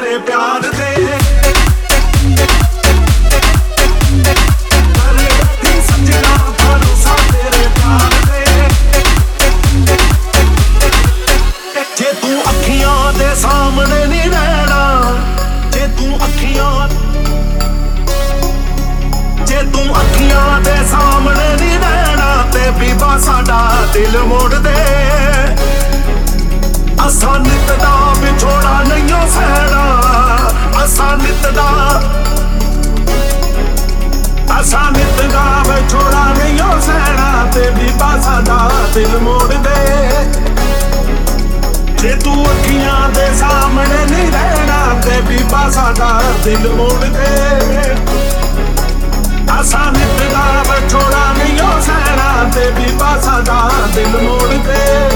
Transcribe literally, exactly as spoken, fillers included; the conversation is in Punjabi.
ਤੇਰੇ ਪਿਆਰ ਦੇ। ਜੇ ਤੂੰ ਅੱਖੀਆਂ ਦੇ ਸਾਹਮਣੇ ਨਹੀਂ ਰਹਿਣਾ, ਜੇ ਤੂੰ ਅੱਖੀਆਂ ਜੇ ਤੂੰ ਅੱਖੀਆਂ ਦੇ ਸਾਹਮਣੇ ਨਹੀਂ ਰਹਿਣਾ ਤੇ ਬੀਬਾ ਸਾਡਾ ਦਿਲ ਮੋੜ ਦੇ। ਅਸਾਂ ਨਿੱਤ ਦਾ ਵਿਛੋੜਾ ਨਹੀਂਓ ਸਹਿਣਾ, ਅਸਾਂ ਨਿੱਤ ਦਾ ਅਸਾਂ ਨਿੱਤ ਦਾ ਵਿਛੋੜਾ ਨਹੀਂਓ ਸਹਿਣਾ ਤੇ ਬੀਬਾ ਸਾਡਾ ਦਿਲ ਮੋੜ ਦੇ। ਜੇ ਤੂੰ ਅੱਖੀਆਂ ਦੇ ਸਾਹਮਣੇ ਨਹੀਂ ਰਹਿਣਾ ਤੇ ਬੀਬਾ ਸਾਡਾ ਦਿਲ ਮੋੜ ਦੇ। ਅਸਾਂ ਨਿੱਤ ਦਾ ਵਿਛੋੜਾ ਨਹੀਂਓ ਸਹਿਣਾ ਤੇ ਬੀਬਾ ਸਾਡਾ ਦਿਲ ਮੋੜ ਦੇ।